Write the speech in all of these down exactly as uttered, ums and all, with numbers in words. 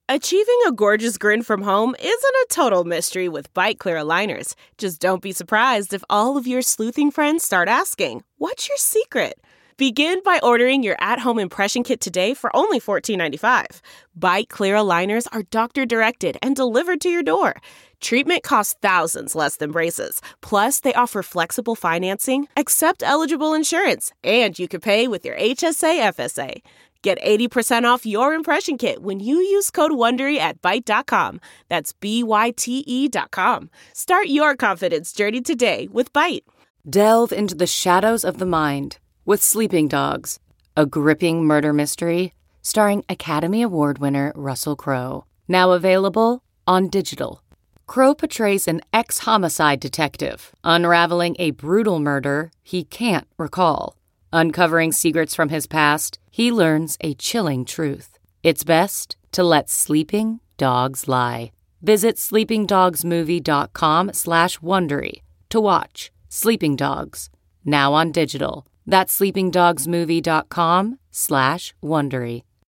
Achieving a gorgeous grin from home isn't a total mystery with Byte Clear aligners. Just don't be surprised if all of your sleuthing friends start asking, "What's your secret?" Begin by ordering your at-home impression kit today for only fourteen ninety-five. Byte Clear aligners are doctor-directed and delivered to your door. Treatment costs thousands less than braces. Plus, they offer flexible financing, accept eligible insurance, and you can pay with your H S A F S A. Get eighty percent off your impression kit when you use code WONDERY at byte dot com. That's B Y T E dot com. Start your confidence journey today with Byte. Delve into the shadows of the mind with Sleeping Dogs, a gripping murder mystery starring Academy Award winner Russell Crowe. Now available on digital. Crowe portrays an ex-homicide detective unraveling a brutal murder he can't recall. Uncovering secrets from his past, he learns a chilling truth. It's best to let sleeping dogs lie. Visit sleepingdogsmovie.com slash Wondery to watch Sleeping Dogs, now on digital. That's sleepingdogsmovie.com slash Wondery.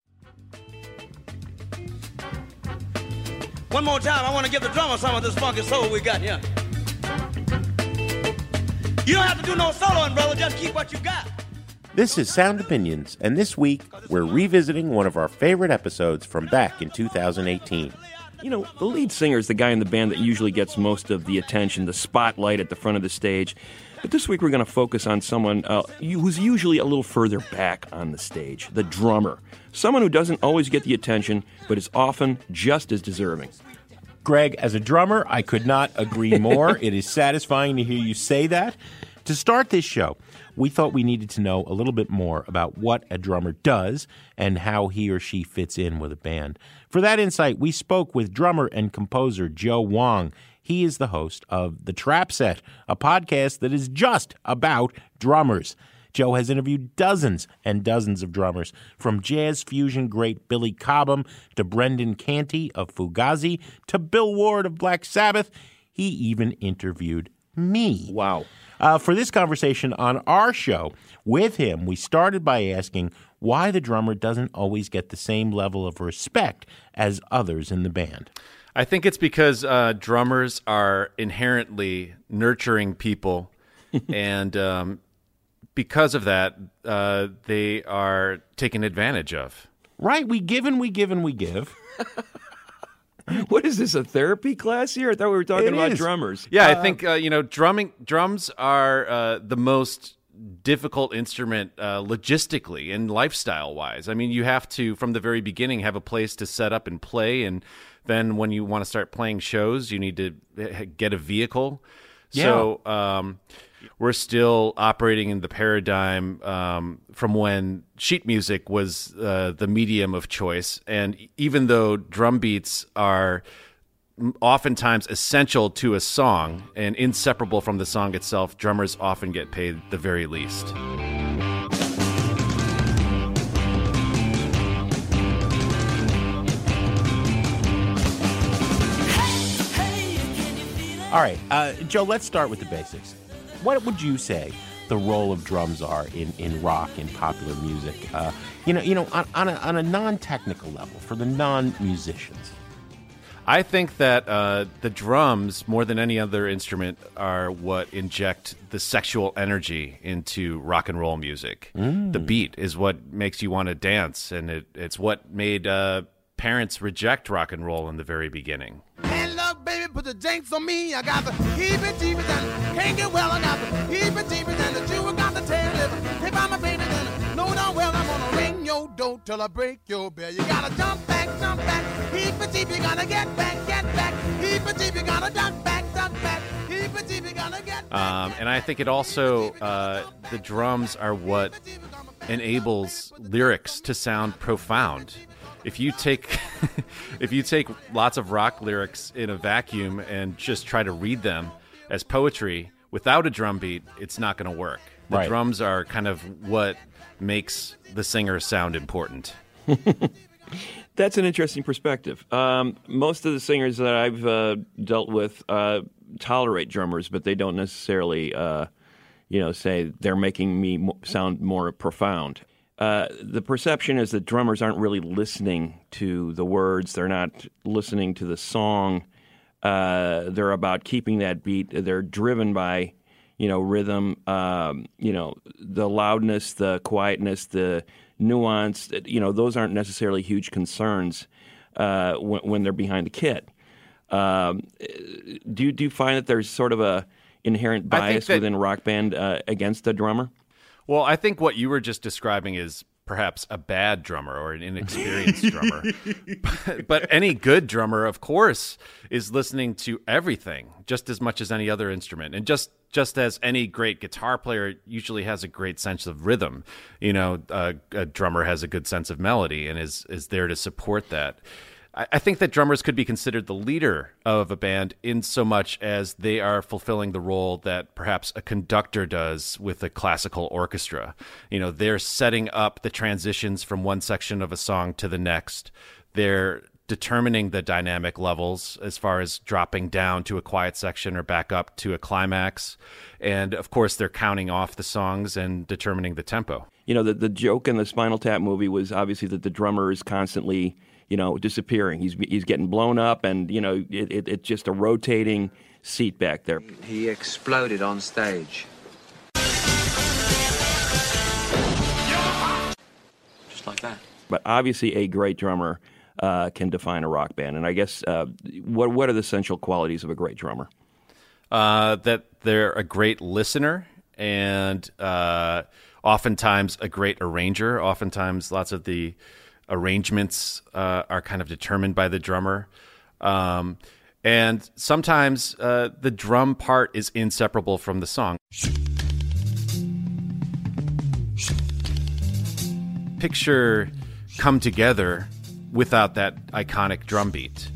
One more time, I want to give the drummer some of this funky soul we got here. You don't have to do no soloing, brother. Just keep what you got. This is Sound Opinions, and this week we're revisiting one of our favorite episodes from back in two thousand eighteen. You know, the lead singer is the guy in the band that usually gets most of the attention, the spotlight at the front of the stage. But this week we're going to focus on someone uh, who's usually a little further back on the stage, the drummer. Someone who doesn't always get the attention, but is often just as deserving. Greg, as a drummer, I could not agree more. It is satisfying to hear you say that. To start this show, we thought we needed to know a little bit more about what a drummer does and how he or she fits in with a band. For that insight, we spoke with drummer and composer Joe Wong. He is the host of The Trap Set, a podcast that is just about drummers. Joe has interviewed dozens and dozens of drummers, from jazz fusion great Billy Cobham to Brendan Canty of Fugazi to Bill Ward of Black Sabbath. He even interviewed me. Wow. Uh, for this conversation on our show with him, we started by asking why the drummer doesn't always get the same level of respect as others in the band. I think it's because uh, drummers are inherently nurturing people, and um, because of that, uh, they are taken advantage of. Right, we give and we give and we give. What is this, a therapy class here? I thought we were talking It about is. drummers. Yeah, Uh, I think uh, you know, drumming drums are uh, the most difficult instrument uh, logistically and lifestyle-wise. I mean, you have to, from the very beginning, have a place to set up and play, and then when you want to start playing shows, you need to get a vehicle. Yeah. So um, we're still operating in the paradigm um, from when sheet music was uh, the medium of choice. And even though drum beats are oftentimes essential to a song and inseparable from the song itself, drummers often get paid the very least. All right, uh, Joe, let's start with the basics. What would you say the role of drums are in, in rock and popular music? Uh, you know, you know, on, on a, on a non-technical level, for the non-musicians. I think that uh, the drums, more than any other instrument, are what inject the sexual energy into rock and roll music. Mm. The beat is what makes you want to dance, and it, it's what made uh, parents reject rock and roll in the very beginning. And look, baby, put the jinx on me. I got the heebie-jeebies and can't get well. I got the heebie-jeebies and the Jew got the tail lip. If I'm a baby, then no, no, well, I'm gonna ring your door till I break your bell. You gotta jump back, jump back. Heebie-jeebie, gotta get back, get back. Heebie-jeebie, gotta duck back, duck back. Heebie-jeebie, gotta get back. Um, and I think it also, uh, the drums are what enables lyrics to sound profound. If you take if you take lots of rock lyrics in a vacuum and just try to read them as poetry without a drum beat, it's not going to work. The Right. drums are kind of what makes the singer sound important. That's an interesting perspective. Um, most of the singers that I've uh, dealt with uh, tolerate drummers, but they don't necessarily, uh, you know, say they're making me mo- sound more profound. uh, the perception is that drummers aren't really listening to the words. They're not listening to the song. Uh, they're about keeping that beat. They're driven by, you know, rhythm, um, you know, the loudness, the quietness, the nuance. You know, those aren't necessarily huge concerns uh, when, when they're behind the kit. Um, do you, do you find that there's sort of a inherent bias that, within rock band uh, against a drummer? Well, I think what you were just describing is perhaps a bad drummer or an inexperienced drummer. But, but any good drummer, of course, is listening to everything just as much as any other instrument. And just just as any great guitar player usually has a great sense of rhythm, you know, uh, a drummer has a good sense of melody and is is there to support that. I think that drummers could be considered the leader of a band in so much as they are fulfilling the role that perhaps a conductor does with a classical orchestra. You know, they're setting up the transitions from one section of a song to the next. They're determining the dynamic levels as far as dropping down to a quiet section or back up to a climax. And of course, they're counting off the songs and determining the tempo. You know, the, the joke in the Spinal Tap movie was obviously that the drummer is constantly, you know, disappearing. He's he's getting blown up, and, you know, it, it, it's just a rotating seat back there. He exploded on stage. Just like that. But obviously a great drummer uh, can define a rock band. And I guess, uh, what what are the essential qualities of a great drummer? Uh, that they're a great listener and uh, oftentimes a great arranger. Oftentimes lots of the arrangements uh, are kind of determined by the drummer. Um, and sometimes uh, the drum part is inseparable from the song. Picture Come Together without that iconic drum beat.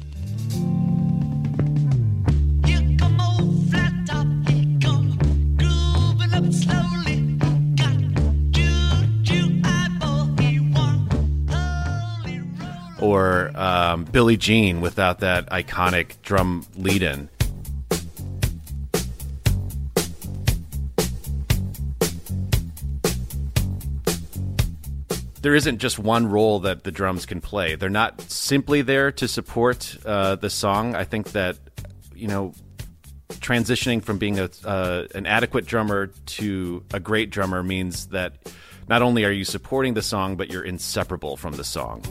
Or um, Billie Jean without that iconic drum lead-in. There isn't just one role that the drums can play. They're not simply there to support uh, the song. I think that, you know, transitioning from being a uh, an adequate drummer to a great drummer means that not only are you supporting the song, but you're inseparable from the song.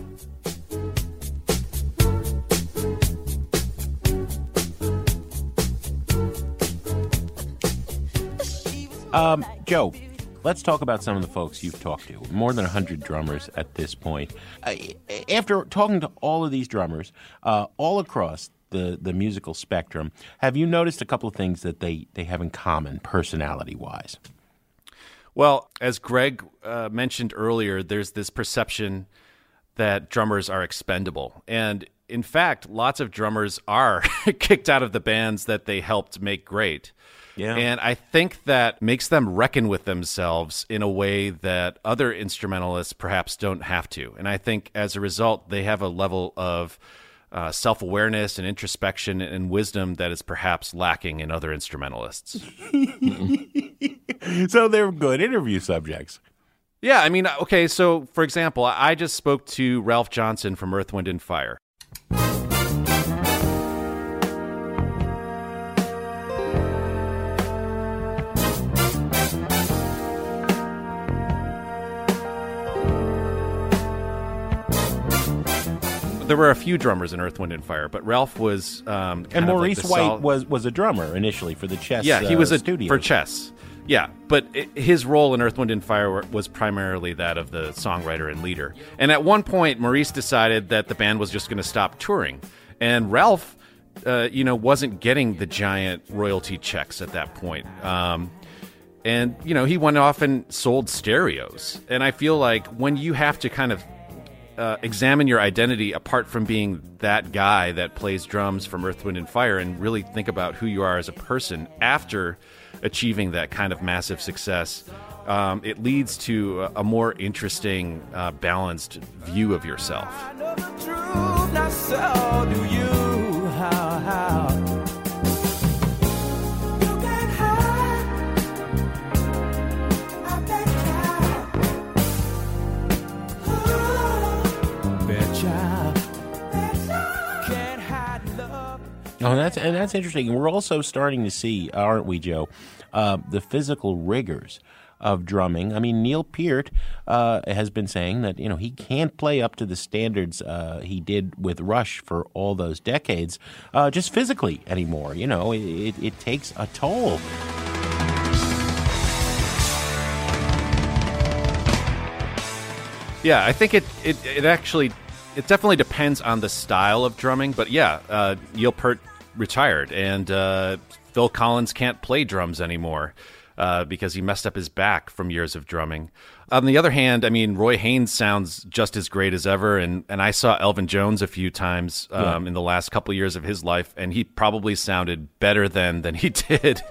Um, Joe, let's talk about some of the folks you've talked to. More than one hundred drummers at this point. Uh, after talking to all of these drummers, uh, all across the, the musical spectrum, have you noticed a couple of things that they, they have in common, personality-wise? Well, as Greg uh, mentioned earlier, there's this perception that drummers are expendable. And in fact, lots of drummers are kicked out of the bands that they helped make great. Yeah. And I think that makes them reckon with themselves in a way that other instrumentalists perhaps don't have to. And I think as a result, they have a level of uh, self-awareness and introspection and wisdom that is perhaps lacking in other instrumentalists. So they're good interview subjects. Yeah, I mean, okay, so for example, I just spoke to Ralph Johnson from Earth, Wind and Fire. There were a few drummers in Earth, Wind and Fire, but Ralph was um, kind and Maurice of like the White sol- was was a drummer initially for the Chess. Yeah, he was uh, a studio. for Chess. Yeah, but it, his role in Earth, Wind and Fire was primarily that of the songwriter and leader. And at one point, Maurice decided that the band was just going to stop touring, and Ralph, uh, you know, wasn't getting the giant royalty checks at that point. Um, and you know, he went off and sold stereos. And I feel like when you have to kind of Uh, examine your identity apart from being that guy that plays drums from Earth, Wind and Fire and really think about who you are as a person after achieving that kind of massive success, um, it leads to a, a more interesting, uh, balanced view of yourself. I know the truth, not so do you. How, how? You can't hide. I bet Oh, that's and that's interesting. We're also starting to see, aren't we, Joe, uh, the physical rigors of drumming. I mean, Neil Peart uh, has been saying that, you know, he can't play up to the standards uh, he did with Rush for all those decades, uh, just physically anymore. You know, it, it, it takes a toll. Yeah, I think it, it, it actually, it definitely depends on the style of drumming. But yeah, uh, Neil Peart retired, and uh, Phil Collins can't play drums anymore uh, because he messed up his back from years of drumming. On the other hand, I mean, Roy Haynes sounds just as great as ever, and, and I saw Elvin Jones a few times um, yeah. in the last couple of years of his life, and he probably sounded better then than he did.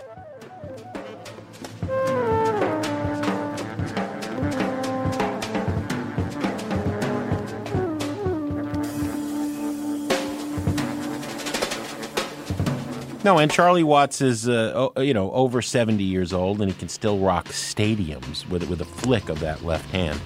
No, and Charlie Watts is, uh, you know, over seventy years old, and he can still rock stadiums with with a flick of that left hand.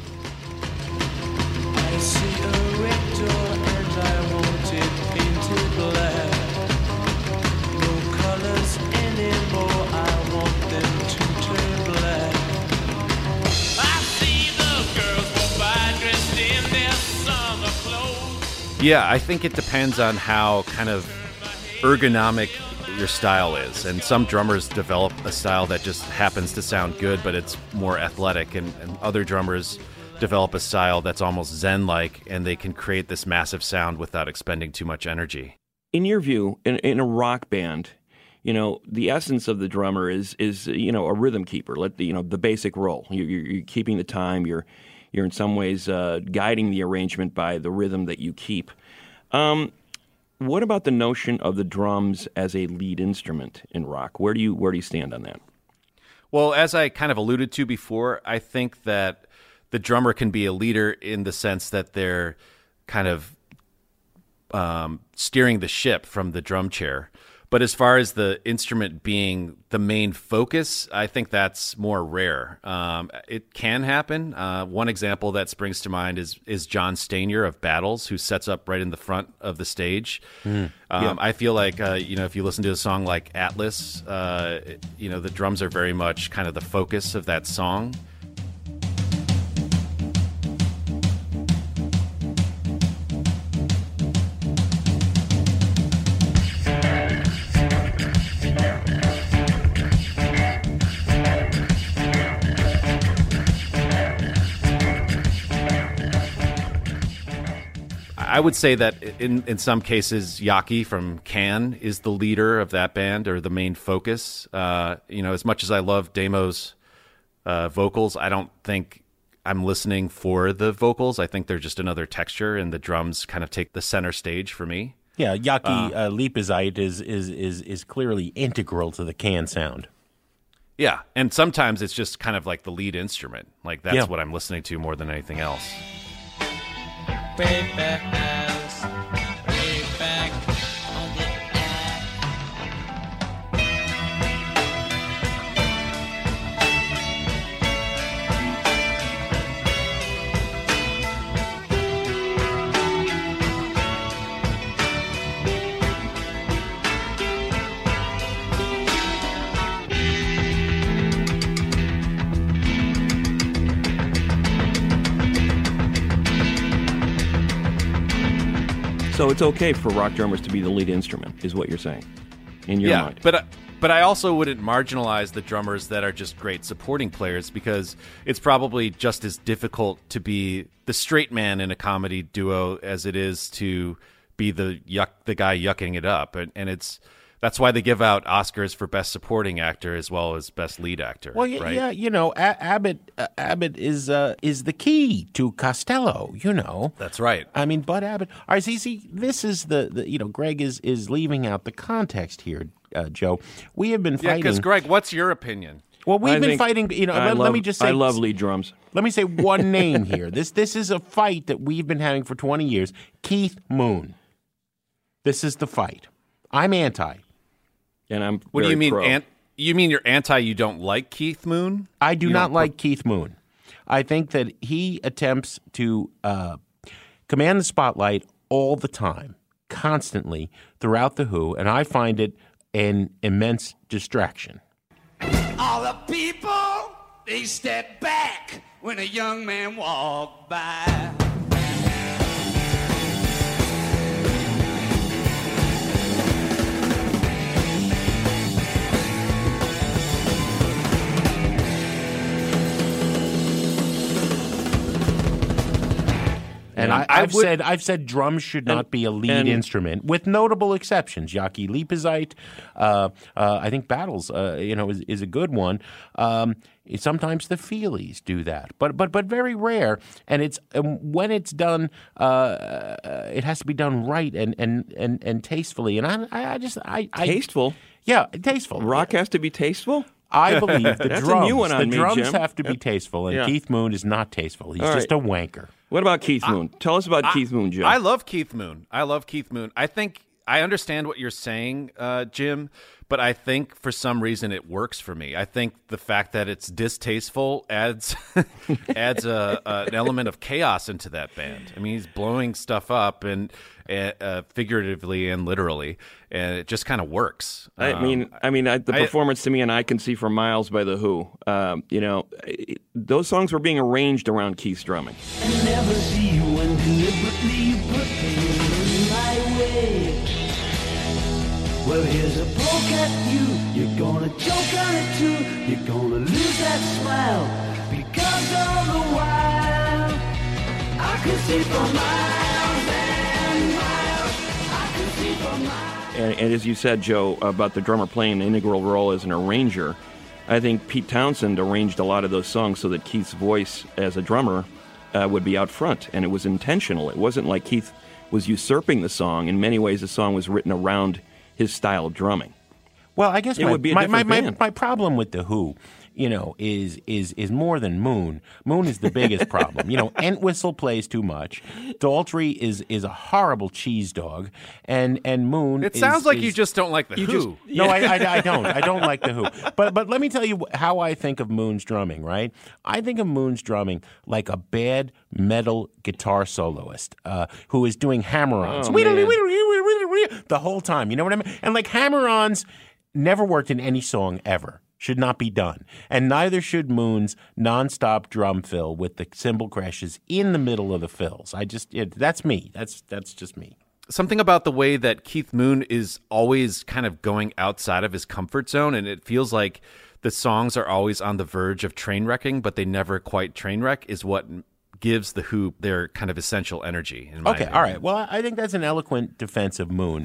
I see a red door and I want it painted black. No colors anymore, I want them to turn black. I see the girls walk by dressed in their summer clothes. Yeah, I think it depends on how kind of ergonomic your style is, and some drummers develop a style that just happens to sound good, but it's more athletic, and, and other drummers develop a style that's almost zen-like, and they can create this massive sound without expending too much energy. In your view, in, in a rock band, you know, the essence of the drummer is is you know a rhythm keeper. Let the you know the basic role. You, you're, you're keeping the time. You're you're in some ways uh, guiding the arrangement by the rhythm that you keep. Um, What about the notion of the drums as a lead instrument in rock? Where do you where do you stand on that? Well, as I kind of alluded to before, I think that the drummer can be a leader in the sense that they're kind of um, steering the ship from the drum chair. But as far as the instrument being the main focus, I think that's more rare. Um, it can happen. Uh, one example that springs to mind is is John Stanier of Battles, who sets up right in the front of the stage. Mm, um, yeah. I feel like, uh, you know, if you listen to a song like Atlas, uh, you know, the drums are very much kind of the focus of that song. I would say that in, in some cases, Yaki from Can is the leader of that band, or the main focus. Uh, you know, as much as I love Damo's uh, vocals, I don't think I'm listening for the vocals. I think they're just another texture, and the drums kind of take the center stage for me. Yeah, Yaki uh, uh, Liepezeit is, is is is clearly integral to the Can sound. Yeah, and sometimes it's just kind of like the lead instrument. Like that's yeah. what I'm listening to more than anything else. Way back as, way back on the So it's okay for rock drummers to be the lead instrument, is what you're saying, in your yeah, mind. but uh, but I also wouldn't marginalize the drummers that are just great supporting players, because it's probably just as difficult to be the straight man in a comedy duo as it is to be the yuck the guy yucking it up, and, and it's that's why they give out Oscars for Best Supporting Actor as well as Best Lead Actor. Well, y- right? yeah, you know, A- Abbott uh, Abbott is uh, is the key to Costello. You know, That's right. I mean, Bud Abbott. All right, see, see, this is the, the you know, Greg is is leaving out the context here, uh, Joe. We have been Yeah, fighting. because Greg, what's your opinion? well, we've I been think- fighting. You know, I let, love, let me just say, I love lead drums. Let me say one name here. This this is a fight that we've been having for twenty years. Keith Moon. This is the fight. I'm anti. And I'm What do very you mean? pro. An- you mean you're anti? You don't like Keith Moon? I do You not don't like Keith Moon. I think that he attempts to uh, command the spotlight all the time, constantly throughout The Who, and I find it an immense distraction. All the people, they step back when a young man walked by. And I, I I've would- said I've said drums should not And- be a lead and- instrument, with notable exceptions. Yaki Liepezeit, uh, uh, I think Battles, uh, you know, is, is a good one. Um, sometimes the Feelies do that, but but but very rare. And it's um, when it's done, uh, uh, it has to be done right and and and, and tastefully. And I I I just I, I Tasteful? yeah, tasteful. Rock has to be tasteful? I believe the That's a drums. new one the on me, drums Jim. have to be tasteful, and Yeah. Keith Moon is not tasteful. He's All just right. a wanker. What about Keith Moon? Tell us about Keith Moon, Jim. I love Keith Moon. I love Keith Moon. I think I understand what you're saying, uh, Jim, but I think for some reason it works for me. I think the fact that it's distasteful adds adds a, a, an element of chaos into that band. I mean, he's blowing stuff up and uh, figuratively and literally, and it just kind of works. I Um, mean, I mean, I, the I- performance to me, and I Can See for Miles by The Who. Um, you know, it, those songs were being arranged around Keith's drumming. I never see you when deliberately you put things in my way. Well, here's a poke at you. You're gonna choke on it too. You're gonna lose that smile because all the while I can see for miles and miles. I can see for miles. And, and as you said, Joe, about the drummer playing an integral role as an arranger, I think Pete Townsend arranged a lot of those songs so that Keith's voice as a drummer uh, would be out front, and it was intentional. It wasn't like Keith was usurping the song. In many ways, the song was written around his style of drumming. Well, I guess It my, would be a my, my, different my, band. my problem with The Who, you know, is is is more than Moon. Moon is the biggest problem. You know, Entwistle plays too much. Daltrey is is a horrible cheese dog, and and Moon. It is- sounds like is- you just don't like the You Who. just- No, I, I, I don't. I don't like The Who. But but let me tell you how I think of Moon's drumming, right? I think of Moon's drumming like a bad metal guitar soloist uh, who is doing hammer-ons. Oh, man. The whole time. You know what I mean? And like hammer-ons never worked in any song ever. Should not be done. And neither should Moon's nonstop drum fill with the cymbal crashes in the middle of the fills. I just, it, that's me. That's that's just me. Something about the way that Keith Moon is always kind of going outside of his comfort zone, and it feels like the songs are always on the verge of train wrecking, but they never quite train wreck, is what gives the Who their kind of essential energy. In my Okay, opinion. all right. Well, I think that's an eloquent defense of Moon.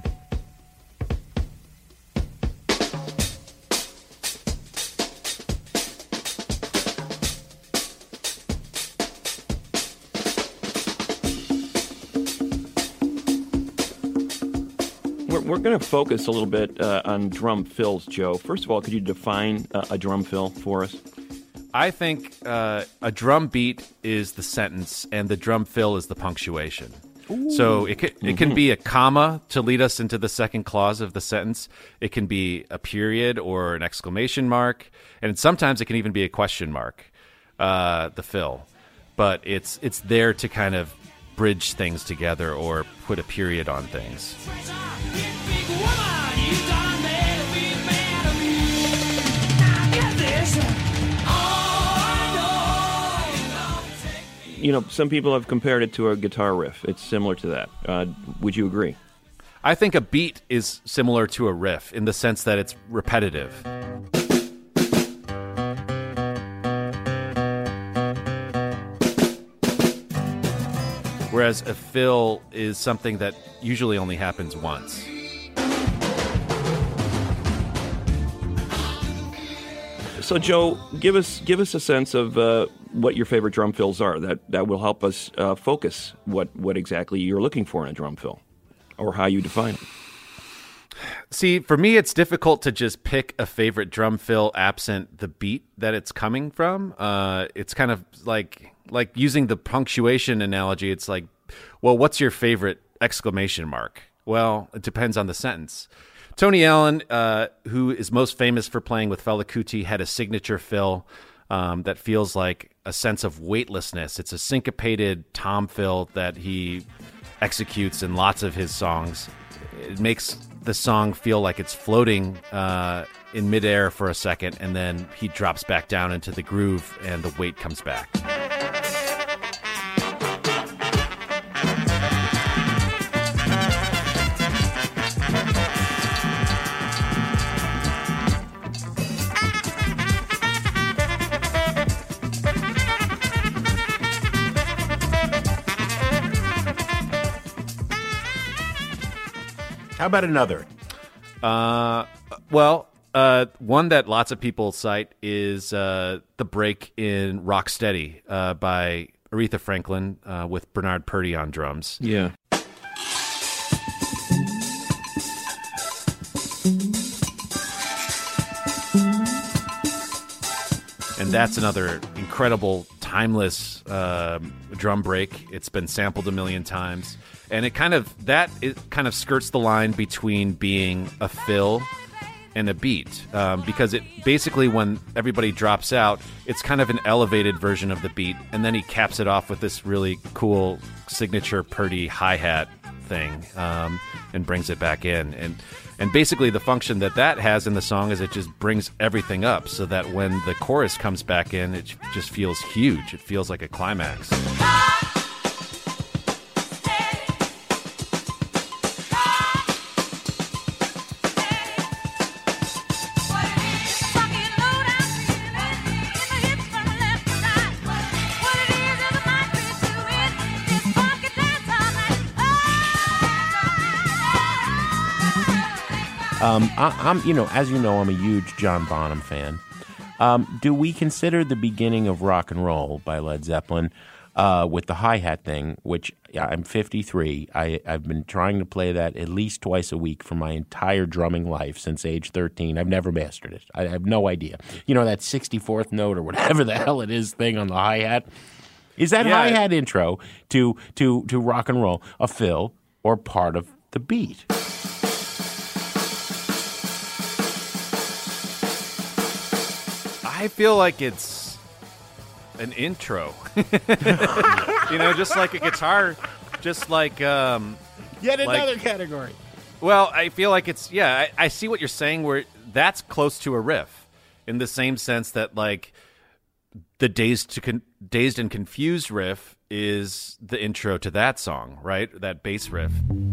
We're, we're going to focus a little bit uh, on drum fills, Joe. First of all, could you define uh, a drum fill for us? I think uh, a drum beat is the sentence, and the drum fill is the punctuation. So it can, it can be a comma to lead us into the second clause of the sentence. It can be a period or an exclamation mark, and sometimes it can even be a question mark. Uh, the fill, but it's it's there to kind of bridge things together or put a period on things. You know, some people have compared it to a guitar riff. It's similar to that. Uh, would you agree? I think a beat is similar to a riff in the sense that it's repetitive. Whereas a fill is something that usually only happens once. So, Joe, give us give us a sense of uh, what your favorite drum fills are. That that will help us uh, focus what what exactly you're looking for in a drum fill, or how you define it. See, for me, it's difficult to just pick a favorite drum fill absent the beat that it's coming from. Uh, it's kind of like like using the punctuation analogy. It's like, well, what's your favorite exclamation mark? Well, it depends on the sentence. Tony Allen, uh, who is most famous for playing with Fela Kuti, had a signature fill um, that feels like a sense of weightlessness. It's a syncopated tom fill that he executes in lots of his songs. it makes the song feel like it's floating uh, in midair for a second, and then he drops back down into the groove, and the weight comes back. How about another? Uh, well, uh, one that lots of people cite is uh, the break in Rocksteady uh, by Aretha Franklin uh, with Bernard Purdie on drums. Yeah. And that's another incredible, timeless uh, drum break. It's been sampled a million times. And it kind of, that it kind of skirts the line between being a fill and a beat. Um, because it basically, when everybody drops out, it's kind of an elevated version of the beat. And then he caps it off with this really cool signature Purdie hi-hat thing um, and brings it back in. And and basically the function that that has in the song is it just brings everything up so that when the chorus comes back in, it just feels huge. It feels like a climax. Um, I, I'm, you know, as you know, I'm a huge John Bonham fan. Um, do we consider the beginning of rock and roll by Led Zeppelin uh, with the hi-hat thing, which yeah, I'm fifty-three. I, I've been trying to play that at least twice a week for my entire drumming life since age thirteen. I've never mastered it. I have no idea. You know, that sixty-fourth note or whatever the hell it is thing on the hi-hat? Is that Yeah. hi-hat intro to, to, to rock and roll a fill or part of the beat? I feel like it's an intro. You know, just like a guitar, just like... Um, Yet like- another category. Well, I feel like it's... Yeah, I, I see what you're saying, where that's close to a riff, in the same sense that, like, the Dazed, to con- Dazed and Confused riff is the intro to that song, right? That bass riff.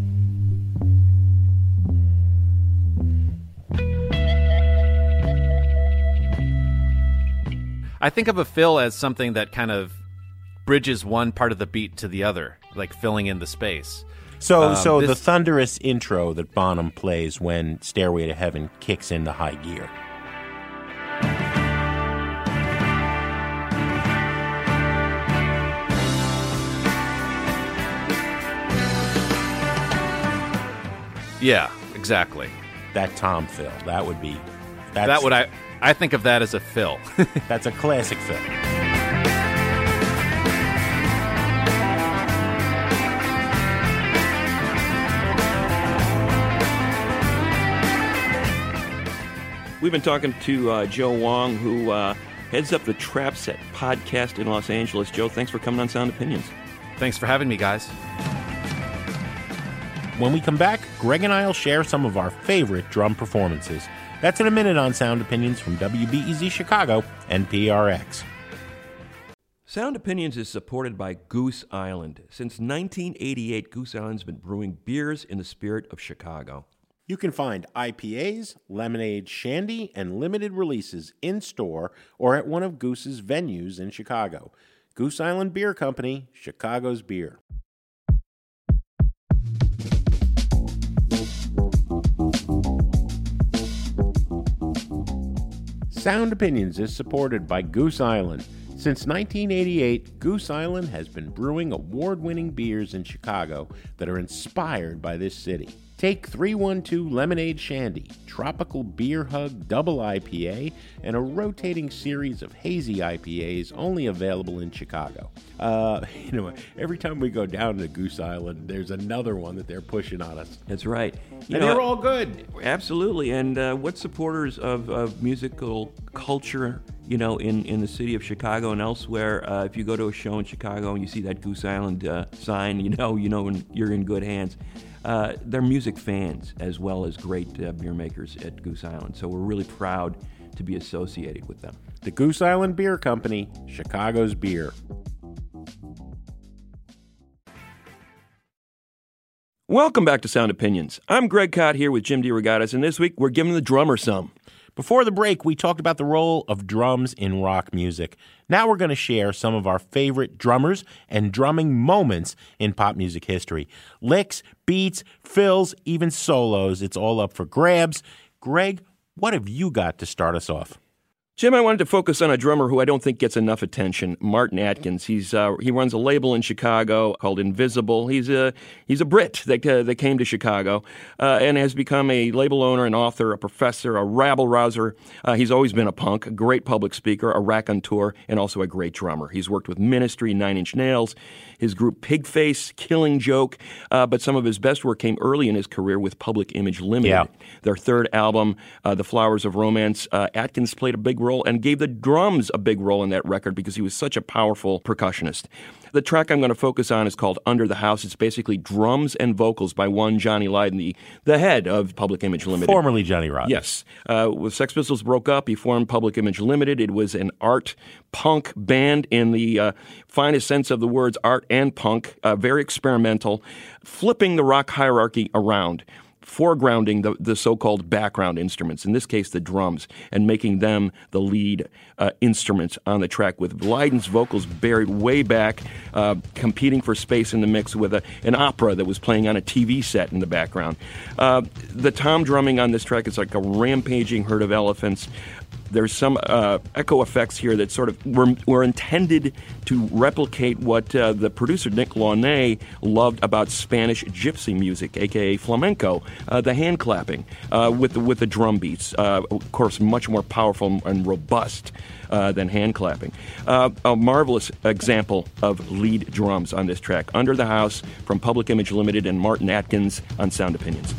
I think of a fill as something that kind of bridges one part of the beat to the other, like filling in the space. So, Um, so the this- thunderous intro that Bonham plays when Stairway to Heaven kicks into high gear. Yeah, exactly. That Tom fill. That would be. That's, That would I I think of that as a fill. That's a classic fill. We've been talking to uh, Joe Wong, who uh, heads up the Trap Set podcast in Los Angeles. Joe, thanks for coming on Sound Opinions. Thanks for having me, guys. When we come back, Greg and I will share some of our favorite drum performances. That's in a minute on Sound Opinions from W B E Z Chicago and P R X. Sound Opinions is supported by Goose Island. Since nineteen eighty-eight, Goose Island's been brewing beers in the spirit of Chicago. You can find I P As, lemonade, shandy, and limited releases in-store or at one of Goose's venues in Chicago. Goose Island Beer Company, Chicago's beer. Sound Opinions is supported by Goose Island. Since nineteen eighty-eight, Goose Island has been brewing award-winning beers in Chicago that are inspired by this city. Take three one two Lemonade Shandy, Tropical Beer Hug Double I P A, and a rotating series of hazy I P As only available in Chicago. Uh, you know, every time we go down to Goose Island, there's another one that they're pushing on us. That's right. You And know, they're all good. Absolutely. And uh, what supporters of, of musical culture you know, in, in the city of Chicago and elsewhere, uh, if you go to a show in Chicago and you see that Goose Island uh, sign, you know, you know, you're in good hands. Uh, they're music fans as well as great uh, beer makers at Goose Island. So we're really proud to be associated with them. The Goose Island Beer Company, Chicago's beer. Welcome back to Sound Opinions. I'm Greg Cott here with Jim DeRogatis, and this week we're giving the drummer some. Before the break, we talked about the role of drums in rock music. Now we're going to share some of our favorite drummers and drumming moments in pop music history. Licks, beats, fills, even solos. It's all up for grabs. Greg, what have you got to start us off? Jim, I wanted to focus on a drummer who I don't think gets enough attention, Martin Atkins. He's uh, he runs a label in Chicago called Invisible. He's a he's a Brit that uh, that came to Chicago uh, and has become a label owner, an author, a professor, a rabble rouser. Uh, he's always been a punk, a great public speaker, a raconteur, and also a great drummer. He's worked with Ministry, Nine Inch Nails, his group Pigface, Killing Joke, uh, but some of his best work came early in his career with Public Image Limited. Yeah. Their third album, uh, The Flowers of Romance, uh, Atkins played a big role and gave the drums a big role in that record because he was such a powerful percussionist. The track I'm going to focus on is called Under the House. It's basically drums and vocals by one Johnny Lydon, the, the head of Public Image Limited. Formerly Johnny Rotten. Yes. Uh, when Sex Pistols broke up, he formed Public Image Limited. It was an art punk band in the uh, finest sense of the words, art and punk, uh, very experimental, flipping the rock hierarchy around, foregrounding the, the so-called background instruments, in this case the drums, and making them the lead uh, instruments on the track, with Lydon's vocals buried way back, uh, competing for space in the mix with a, an opera that was playing on a T V set in the background. Uh, the tom drumming on this track is like a rampaging herd of elephants. There's some uh, echo effects here that sort of were, were intended to replicate what uh, the producer Nick Launay loved about Spanish gypsy music, a k a flamenco, uh, the hand clapping uh, with, the, with the drum beats. Uh, of course, much more powerful and robust uh, than hand clapping. Uh, a marvelous example of lead drums on this track. Under the House from Public Image Limited and Martin Atkins on Sound Opinions.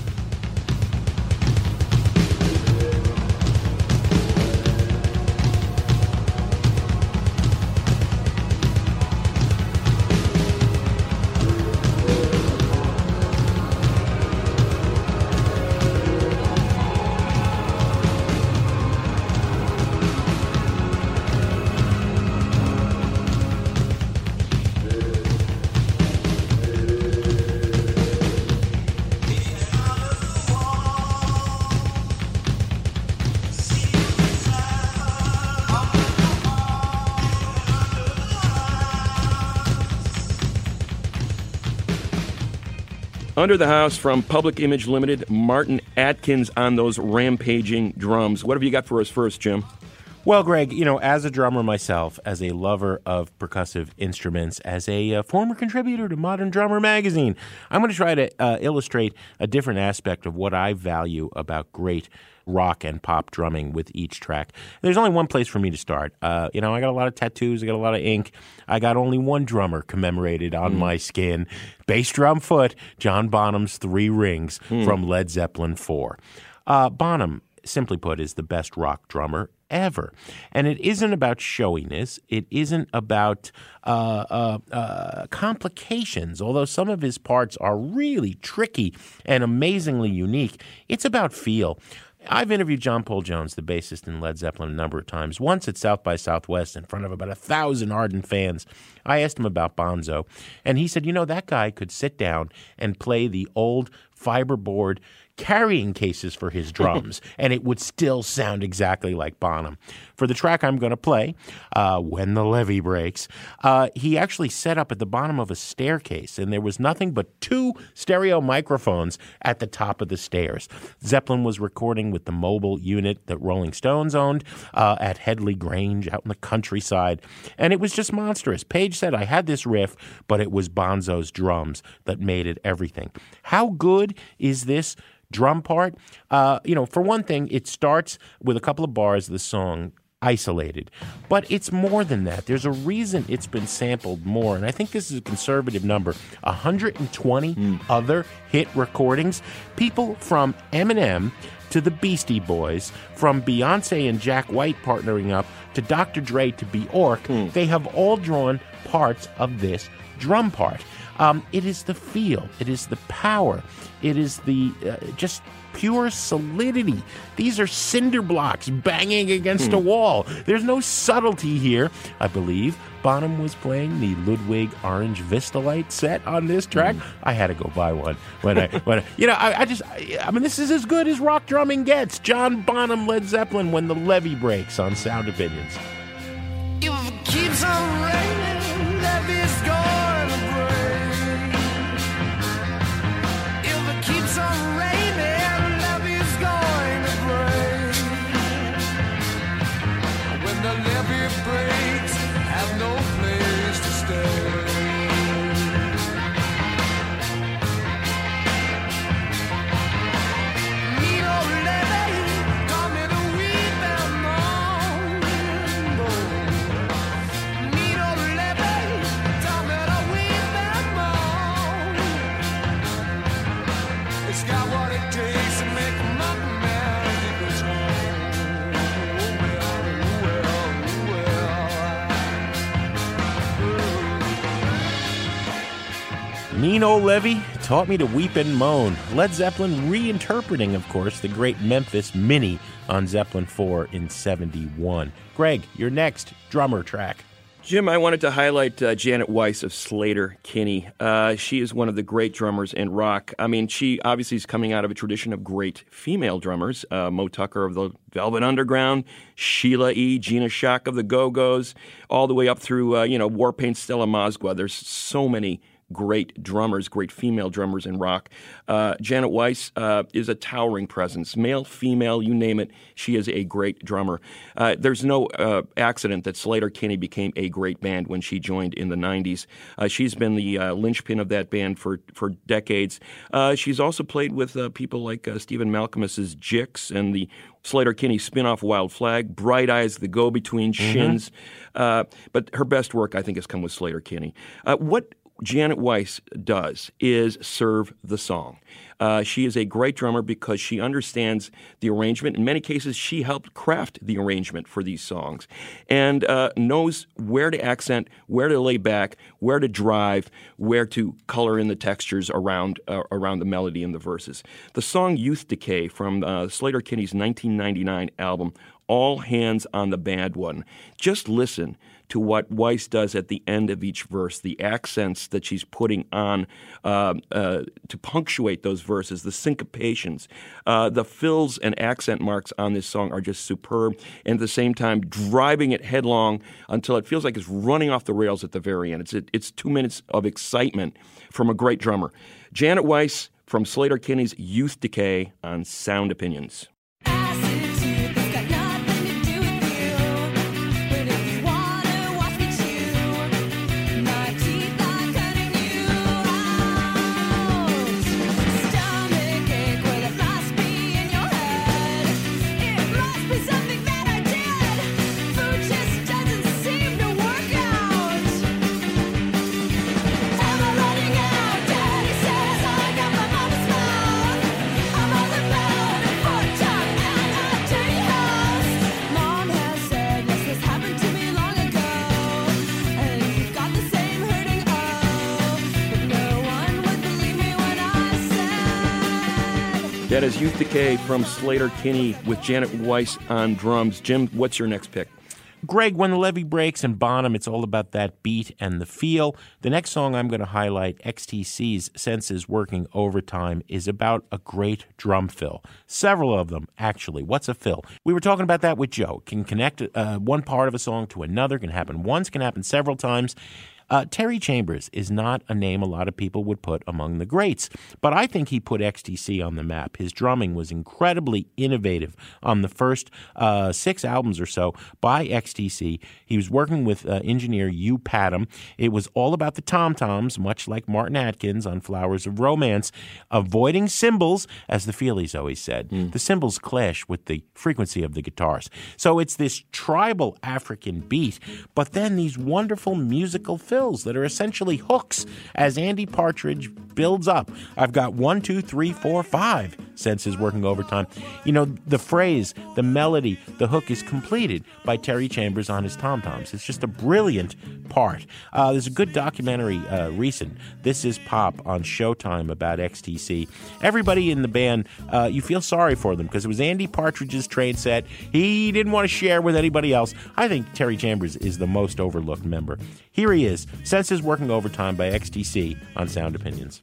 Under the House from Public Image Limited, Martin Atkins on those rampaging drums. What have you got for us first, Jim? Well, Greg, you know, as a drummer myself, as a lover of percussive instruments, as a uh, former contributor to Modern Drummer magazine, I'm going to try to uh, illustrate a different aspect of what I value about great rock and pop drumming with each track. There's only one place for me to start. Uh, you know, I got a lot of tattoos. I got a lot of ink. I got only one drummer commemorated on mm. my skin. Bass drum foot, John Bonham's Three Rings mm. from Led Zeppelin four. Uh, Bonham, simply put, is the best rock drummer ever. And it isn't about showiness. It isn't about uh, uh, uh, complications, although some of his parts are really tricky and amazingly unique. It's about feel. I've interviewed John Paul Jones, the bassist in Led Zeppelin, a number of times. Once at South by Southwest in front of about a thousand ardent fans. I asked him about Bonzo, and he said, you know, that guy could sit down and play the old fiberboard carrying cases for his drums, and it would still sound exactly like Bonham. For the track I'm going to play, uh, When the Levee Breaks, uh, he actually set up at the bottom of a staircase, and there was nothing but two stereo microphones at the top of the stairs. Zeppelin was recording with the mobile unit that Rolling Stones owned uh, at Headley Grange out in the countryside, and it was just monstrous. Page said, I had this riff, but it was Bonzo's drums that made it everything. How good is this drum part? Uh, you know, for one thing, it starts with a couple of bars of the song, isolated. But it's more than that. There's a reason it's been sampled more, and I think this is a conservative number. one hundred twenty mm. other hit recordings. People from Eminem to the Beastie Boys, from Beyonce and Jack White partnering up to Doctor Dre to Bjork, mm. they have all drawn parts of this drum part. Um, it is the feel. It is the power. It is the uh, just pure solidity. These are cinder blocks banging against hmm. a wall. There's no subtlety here. I believe Bonham was playing the Ludwig Orange Vistalite set on this track. Hmm. I had to go buy one when I, when I, you know, I, I just, I, I mean, this is as good as rock drumming gets. John Bonham, Led Zeppelin, When the Levee Breaks on Sound Opinions. If it keeps on raining, levee's going to break. If it keeps on raining, levee's going to break. When the levee breaks, have no place to stay. Need no levee, come in a weep and moan. Need no levee, come in a weep and moan. It's got what it takes to make a mountain man he goes home. Well, well, well. Nino Levy taught me to weep and moan. Led Zeppelin reinterpreting, of course, the great Memphis Mini on Zeppelin four in seventy-one. Greg, your next drummer track. Jim, I wanted to highlight uh, Janet Weiss of Sleater-Kinney. Uh, she is one of the great drummers in rock. I mean, she obviously is coming out of a tradition of great female drummers. Uh, Mo Tucker of the Velvet Underground, Sheila E., Gina Shock of the Go-Go's, all the way up through, uh, you know, Warpaint, Stella Mozgua. There's so many great drummers, great female drummers in rock. Uh, Janet Weiss uh, is a towering presence. Male, female, you name it, she is a great drummer. Uh, there's no uh, accident that Sleater-Kinney became a great band when she joined in the nineties. Uh, she's been the uh, linchpin of that band for, for decades. Uh, she's also played with uh, people like uh, Stephen Malkmus's Jix and the Sleater-Kinney spin-off Wild Flag, Bright Eyes, The Go-Between, Shins. Mm-hmm. Uh, but her best work, I think, has come with Sleater-Kinney. Uh, what Janet Weiss does is serve the song. Uh, she is a great drummer because she understands the arrangement. In many cases, she helped craft the arrangement for these songs and uh, knows where to accent, where to lay back, where to drive, where to color in the textures around uh, around the melody and the verses. The song Youth Decay from uh, Sleater-Kinney's nineteen ninety-nine album, All Hands on the Bad One. Just listen to what Weiss does at the end of each verse, the accents that she's putting on uh, uh, to punctuate those verses, the syncopations. Uh, the fills and accent marks on this song are just superb, and at the same time driving it headlong until it feels like it's running off the rails at the very end. It's, it's two minutes of excitement from a great drummer. Janet Weiss from Sleater-Kinney's Youth Decay on Sound Opinions. That is Youth Decay from Sleater-Kinney with Janet Weiss on drums. Jim, what's your next pick? Greg, When the Levee Breaks and Bonham, it's all about that beat and the feel. The next song I'm going to highlight, X T C's Senses Working Overtime, is about a great drum fill. Several of them, actually. What's a fill? We were talking about that with Joe. Can connect uh, one part of a song to another, can happen once, can happen several times. Uh, Terry Chambers is not a name a lot of people would put among the greats, but I think he put X T C on the map. His drumming was incredibly innovative on the first uh, six albums or so by X T C. He was working with uh, engineer Hugh Padgham. It was all about the tom-toms, much like Martin Atkins on Flowers of Romance, avoiding cymbals, as the Feelies always said. Mm. The cymbals clash with the frequency of the guitars. So it's this tribal African beat, but then these wonderful musical fills that are essentially hooks as Andy Partridge builds up. I've got one, two, three, four, five senses working overtime. You know, the phrase, the melody, the hook is completed by Terry Chambers on his tom-toms. It's just a brilliant part. Uh, there's a good documentary uh, recent, This Is Pop, on Showtime about X T C. Everybody in the band, uh, you feel sorry for them because it was Andy Partridge's train set. He didn't want to share with anybody else. I think Terry Chambers is the most overlooked member. Here he is, Senses Working Overtime by X T C on Sound Opinions.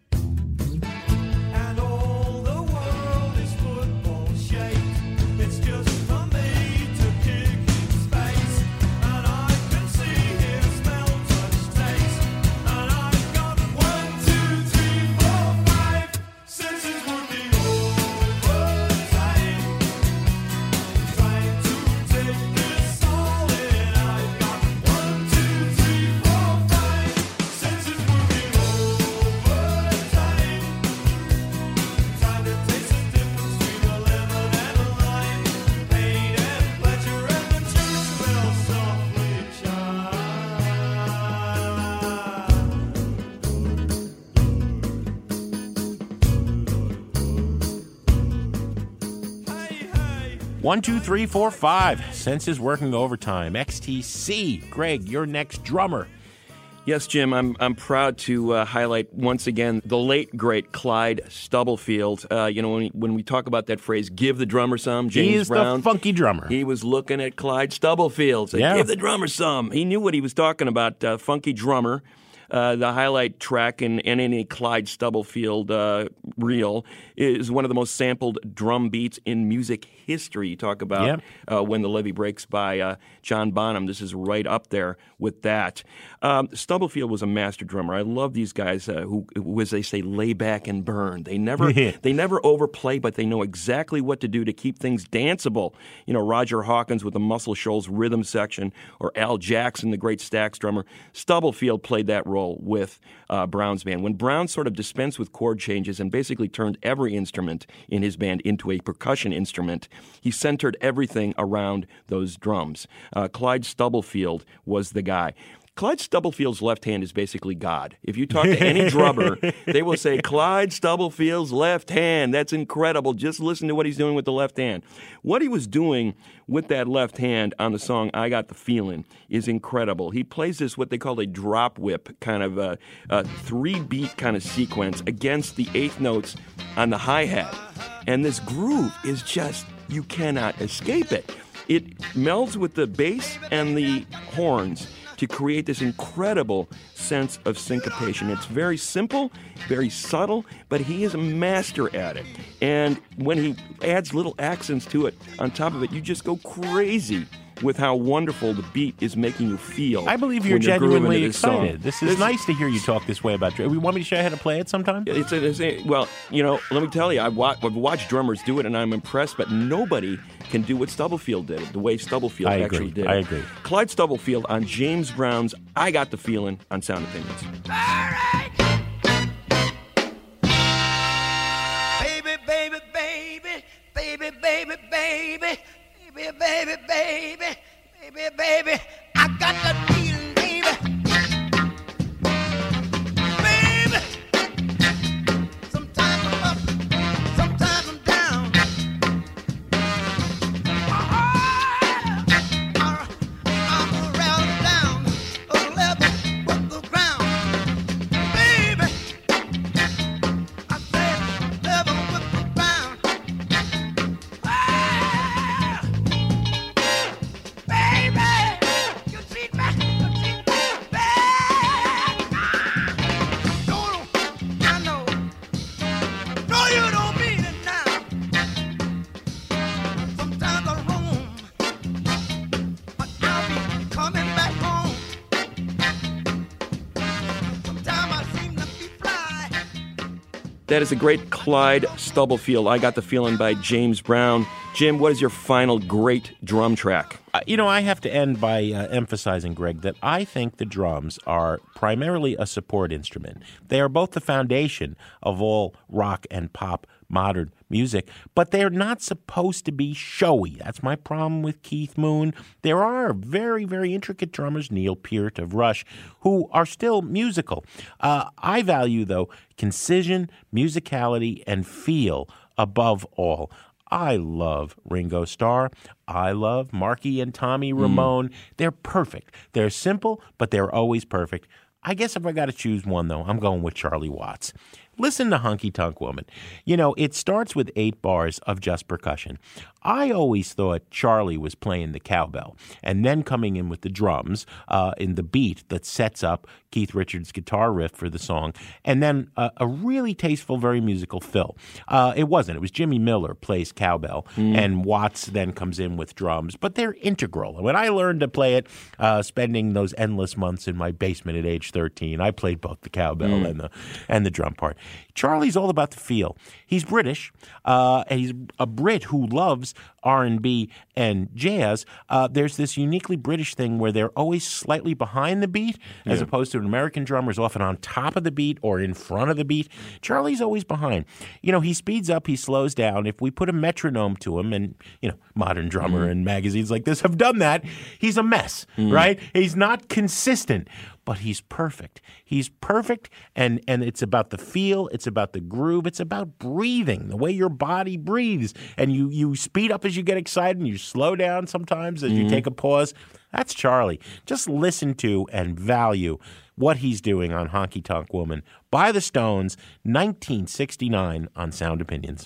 One, two, three, four, five. Senses Working Overtime. X T C. Greg, your next drummer. Yes, Jim, I'm I'm proud to uh, highlight once again the late, great Clyde Stubblefield. Uh, you know, when we, when we talk about that phrase, give the drummer some, James he is Brown. the funky drummer. He was looking at Clyde Stubblefield. Said, yeah. Give the drummer some. He knew what he was talking about, uh, funky drummer. Uh, the highlight track in, in any Clyde Stubblefield uh, reel is one of the most sampled drum beats in music history. You talk about yep. uh, When the Levee Breaks by uh, John Bonham. This is right up there with that. Um, Stubblefield was a master drummer. I love these guys uh, who, who, as they say, lay back and burn. They never they never overplay, but they know exactly what to do to keep things danceable. You know, Roger Hawkins with the Muscle Shoals rhythm section, or Al Jackson, the great Stax drummer. Stubblefield played that role with uh, Brown's band. When Brown sort of dispensed with chord changes and basically turned every instrument in his band into a percussion instrument, he centered everything around those drums. Uh, Clyde Stubblefield was the guy. Clyde Stubblefield's left hand is basically God. If you talk to any drummer, they will say, Clyde Stubblefield's left hand. That's incredible. Just listen to what he's doing with the left hand. What he was doing with that left hand on the song I Got the Feeling is incredible. He plays this, what they call a drop whip, kind of a, a three-beat kind of sequence against the eighth notes on the hi-hat. And this groove is just, you cannot escape it. It melds with the bass and the horns to create this incredible sense of syncopation. It's very simple, very subtle, but he is a master at it. And when he adds little accents to it, on top of it, you just go crazy with how wonderful the beat is making you feel. I believe you're when you're genuinely this excited. Song. This is This- nice to hear you talk this way about drumming. You want me to show you how to play it sometime? It's a, it's a, well, you know, let me tell you, I've, wa- I've watched drummers do it, and I'm impressed, but nobody can do what Stubblefield did, the way Stubblefield I actually agree. did. I agree. Clyde Stubblefield on James Brown's I Got the Feeling on Sound Opinions. Baby, baby, baby, baby, baby, baby, baby, baby, baby, baby, baby, I got that feeling, baby. Baby, sometimes I'm up, sometimes I'm down. I'm around down, a level with the ground. That is a great Clyde Stubblefield, I Got the Feeling by James Brown. Jim, what is your final great drum track? Uh, you know, I have to end by uh, emphasizing, Greg, that I think the drums are primarily a support instrument. They are both the foundation of all rock and pop modern music, but they're not supposed to be showy. That's my problem with Keith Moon. There are very, very intricate drummers, Neil Peart of Rush, who are still musical. Uh, I value, though, concision, musicality, and feel above all. I love Ringo Starr. I love Marky and Tommy Ramone. Mm. They're perfect. They're simple, but they're always perfect. I guess if I got to choose one, though, I'm going with Charlie Watts. Listen to Honky Tonk Woman. You know, it starts with eight bars of just percussion. I always thought Charlie was playing the cowbell and then coming in with the drums uh, in the beat that sets up Keith Richards' guitar riff for the song, and then uh, a really tasteful, very musical fill. Uh, it wasn't. It was Jimmy Miller plays cowbell, mm. and Watts then comes in with drums, but they're integral. When I learned to play it, uh, spending those endless months in my basement at age thirteen, I played both the cowbell mm. and the and the drum part. Charlie's all about the feel. He's British, uh, and he's a Brit who loves R and B and jazz. Uh, there's this uniquely British thing where they're always slightly behind the beat, as yeah. opposed to an American drummer is often on top of the beat or in front of the beat. Charlie's always behind. You know, he speeds up, he slows down. If we put a metronome to him, and, you know, modern drummer mm. and magazines like this have done that, he's a mess, mm. right? He's not consistent. But he's perfect. He's perfect, and, and it's about the feel, it's about the groove, it's about breathing, the way your body breathes. And you, you speed up as you get excited, and you slow down sometimes as mm-hmm. you take a pause. That's Charlie. Just listen to and value what he's doing on Honky Tonk Woman by the Stones, nineteen sixty-nine on Sound Opinions.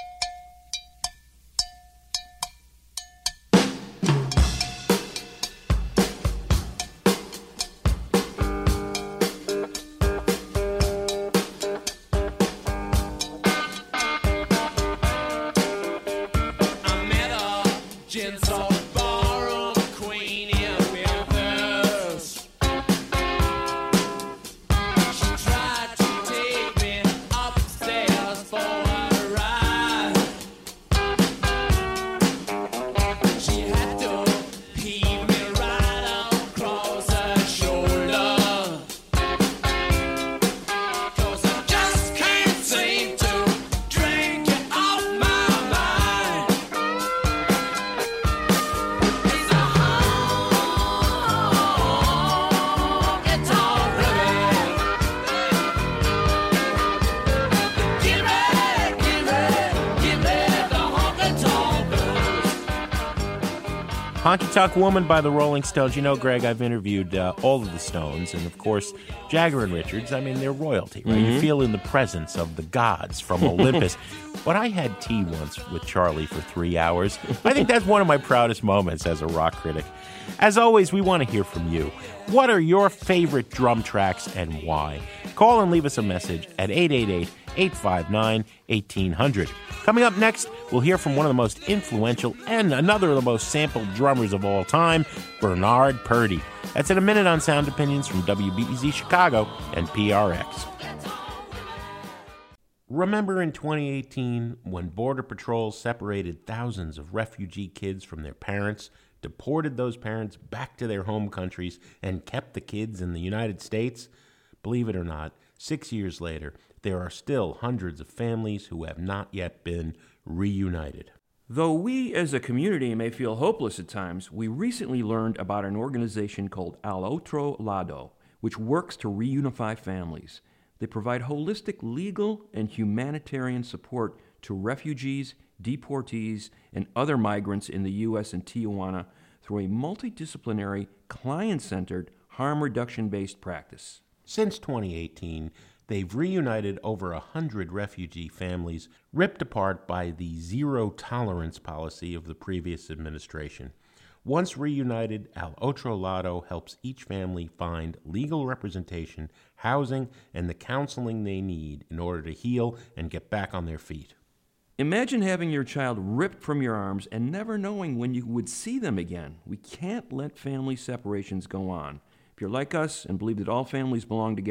Honky Tonk Woman by the Rolling Stones. You know, Greg, I've interviewed uh, all of the Stones, and of course, Jagger and Richards. I mean, they're royalty, right? Mm-hmm. You feel in the presence of the gods from Olympus. But I had tea once with Charlie for three hours. I think that's one of my proudest moments as a rock critic. As always, we want to hear from you. What are your favorite drum tracks and why? Call and leave us a message at eight eight eight, eight five nine, one eight hundred. Coming up next, we'll hear from one of the most influential and another of the most sampled drummers of all time, Bernard Purdie. That's in a minute on Sound Opinions from W B E Z Chicago and P R X. Remember in twenty eighteen when Border Patrol separated thousands of refugee kids from their parents, deported those parents back to their home countries, and kept the kids in the United States? Believe it or not, six years later, there are still hundreds of families who have not yet been reunited. Though we as a community may feel hopeless at times, we recently learned about an organization called Al Otro Lado, which works to reunify families. They provide holistic legal and humanitarian support to refugees, deportees, and other migrants in the U S and Tijuana through a multidisciplinary, client-centered, harm reduction-based practice. Since twenty eighteen, they've reunited over a hundred refugee families ripped apart by the zero-tolerance policy of the previous administration. Once reunited, Al Otro Lado helps each family find legal representation, housing, and the counseling they need in order to heal and get back on their feet. Imagine having your child ripped from your arms and never knowing when you would see them again. We can't let family separations go on. If you're like us and believe that all families belong together,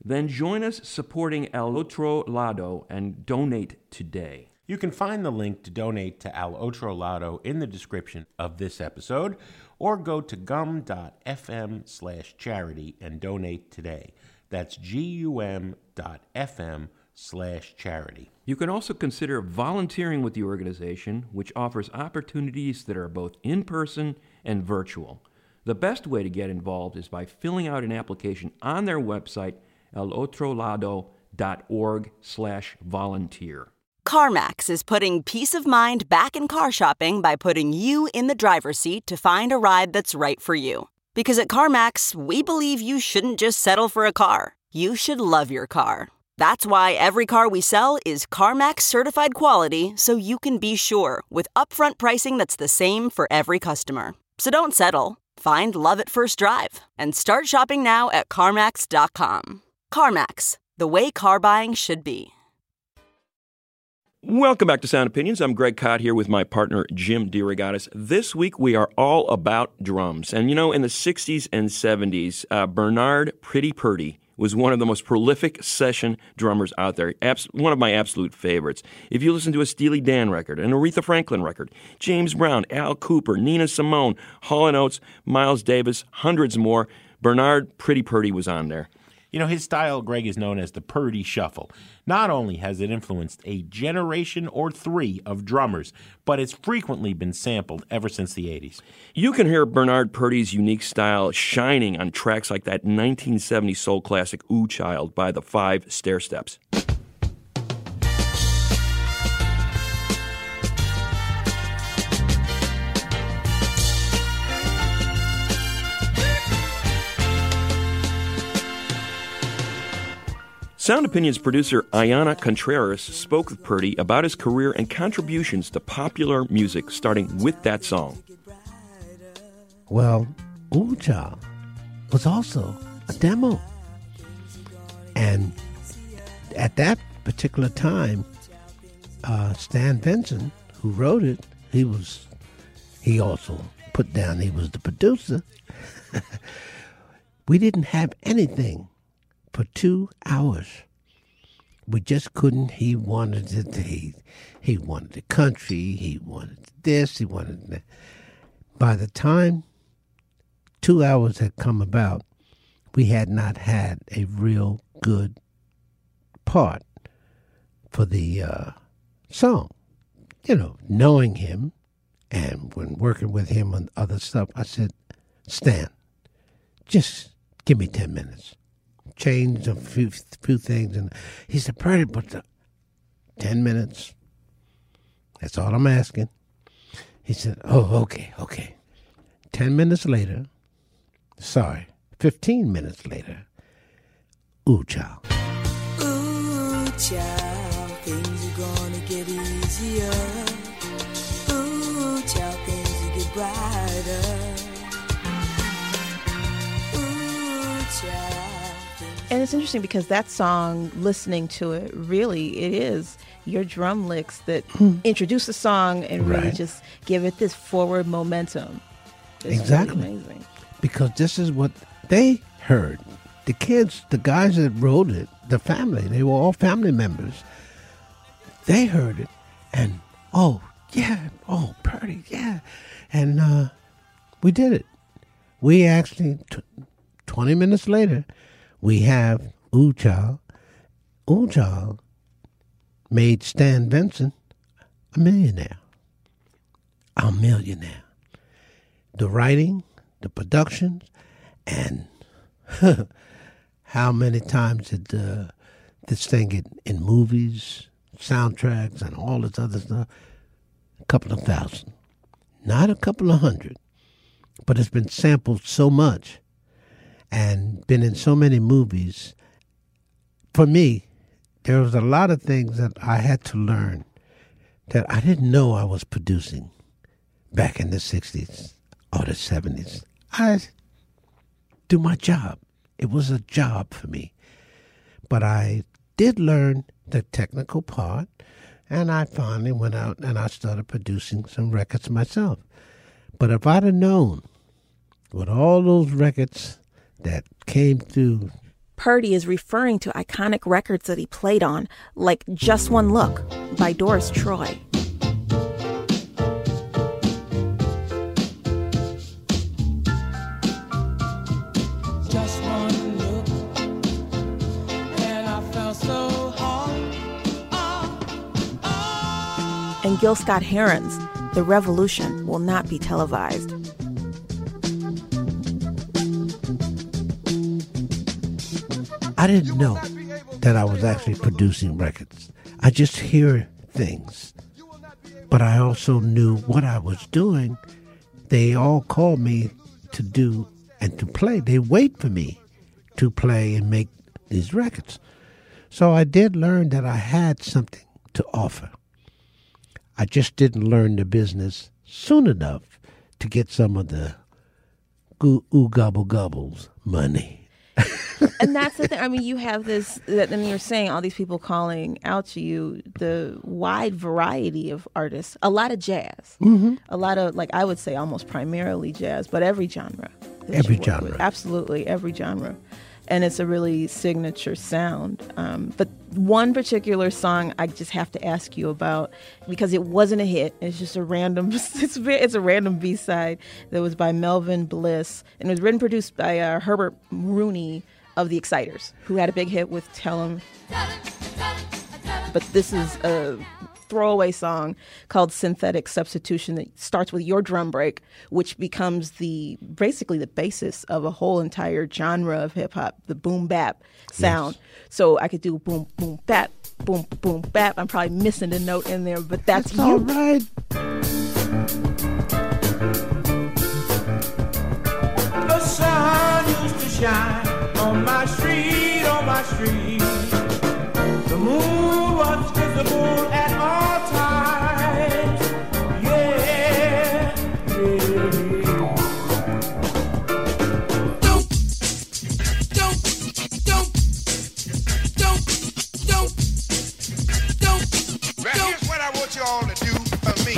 Then join us supporting El Otro Lado and donate today. You can find the link to donate to Al Otro Lado in the description of this episode, or go to gum.fm slash charity and donate today. That's gum dot fm slash charity. You can also consider volunteering with the organization, which offers opportunities that are both in-person and virtual. The best way to get involved is by filling out an application on their website, elotrolado.org slash volunteer. CarMax is putting peace of mind back in car shopping by putting you in the driver's seat to find a ride that's right for you. Because at CarMax, we believe you shouldn't just settle for a car. You should love your car. That's why every car we sell is CarMax certified quality, so you can be sure with upfront pricing that's the same for every customer. So don't settle. Find love at first drive and start shopping now at CarMax dot com. CarMax, the way car buying should be. Welcome back to Sound Opinions. I'm Greg Cott here with my partner, Jim DeRogatis. This week, we are all about drums. And, you know, in the sixties and seventies, uh, Bernard Pretty Purdy was one of the most prolific session drummers out there, Abs- one of my absolute favorites. If you listen to a Steely Dan record, an Aretha Franklin record, James Brown, Al Cooper, Nina Simone, Hall and Oates, Miles Davis, hundreds more, Bernard Pretty Purdy was on there. You know, his style, Greg, is known as the Purdy Shuffle. Not only has it influenced a generation or three of drummers, but it's frequently been sampled ever since the eighties. You can hear Bernard Purdy's unique style shining on tracks like that nineteen seventy soul classic Ooh Child by the Five Stairsteps. Sound Opinions producer Ayanna Contreras spoke with Purdy about his career and contributions to popular music, starting with that song. Well, Ooh Child was also a demo. And at that particular time, uh, Stan Benson, who wrote it, he was, he also put down he was the producer. We didn't have anything for two hours. We just couldn't. He wanted it. He, he wanted the country. He wanted this. He wanted that. By the time two hours had come about, we had not had a real good part for the uh, song. You know, knowing him and when working with him on other stuff, I said, Stan, just give me ten minutes. Changed a few few things, and he said, "Pretty, but the ten minutes. That's all I'm asking." He said, "Oh, okay, okay." Ten minutes later, sorry, fifteen minutes later, Ooh Child. Ooh child, things are gonna get easier. Ooh child, things will get brighter. Ooh child. And it's interesting because that song, listening to it, really, it is your drum licks that hmm. introduce the song and really right. just give it this forward momentum. It's exactly. Really amazing. Because this is what they heard. The kids, the guys that wrote it, the family, they were all family members. They heard it and, oh, yeah, oh, Purdy, yeah. And uh, we did it. We actually, t- twenty minutes later, we have Ooh Child. Ooh Child made Stan Benson a millionaire. A millionaire. The writing, the production, and how many times did uh, this thing get in movies, soundtracks, and all this other stuff? A couple of thousand. Not a couple of hundred. But it's been sampled so much and been in so many movies. For me, there was a lot of things that I had to learn that I didn't know I was producing back in the sixties or the seventies. I do my job. It was a job for me. But I did learn the technical part, and I finally went out and I started producing some records myself. But if I'd have known with all those records that came through Purdy is referring to iconic records that he played on, like Just One Look by Doris Troy. Just one look, and I felt so hard. Oh, oh. And Gil Scott-Heron's The Revolution Will Not Be Televised. I didn't know that I was actually producing records. I just hear things. But I also knew what I was doing. They all called me to do and to play. They wait for me to play and make these records. So I did learn that I had something to offer. I just didn't learn the business soon enough to get some of the goo oo gobble gobbles money. And that's the thing. I mean, you have this, and you're saying all these people calling out to you, the wide variety of artists, a lot of jazz, mm-hmm. a lot of, like, I would say almost primarily jazz, but every genre. Every genre. With. Absolutely, every genre. And it's a really signature sound. Um, but one particular song I just have to ask you about, because it wasn't a hit. It's just a random, it's, it's a random B-side that was by Melvin Bliss. And it was written and produced by uh, Herbert Rooney of the Exciters, who had a big hit with Tell 'Em. But this is a throwaway song called Synthetic Substitution that starts with your drum break, which becomes the basically the basis of a whole entire genre of hip hop, the boom bap sound. Yes. So I could do boom boom bap, boom boom bap. I'm probably missing a note in there, but that's, that's you. All right. The sun used to shine on my street, on my street. The moon was visible at all times. Yeah, yeah. Don't, don't, don't, don't, don't, don't. Right, here's what I want you all to do for me.